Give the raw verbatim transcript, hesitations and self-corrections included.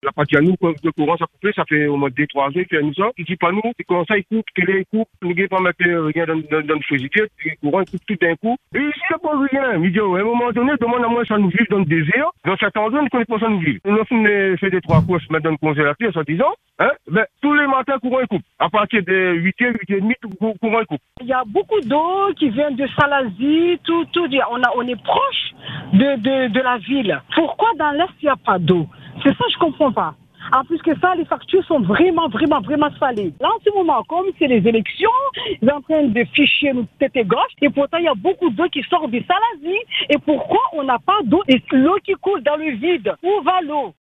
La partie à nous, le courant, ça coupé, ça fait au moins deux, trois heures, qu'il nous ça. Il dit pas nous, c'est comme ça, il coupe, qu'il est coupe, nous ne pas mettre rien dans, dans, dans le frigidaire, le courant, il coupe tout d'un coup. Et ici, il n'y a pas rien. Il dit, ouais, à un moment donné, demande à moi, ça nous vit dans le désert. Dans certains endroits, nous ne connaissons pas ça nous vit. Nous avons fait des trois courses, mettre dans le congélateur, soi-disant, hein, ben, tous les matins, courant, il coupe. À partir de huit heures, huit heures trente, courant, il coupe. Il y a beaucoup d'eau qui vient de Salazie, tout, tout, on a, on est proche de, de, de la ville. Pourquoi dans l'Est, il n'y a pas d'eau? C'est ça, je comprends pas. En plus que ça, les factures sont vraiment, vraiment, vraiment salées. Là, en ce moment, comme c'est les élections, ils sont en train de ficher nous tête et gauche. Et pourtant, il y a beaucoup d'eau qui sort de Salazie. Et pourquoi on n'a pas d'eau? Et l'eau qui coule dans le vide, où va l'eau?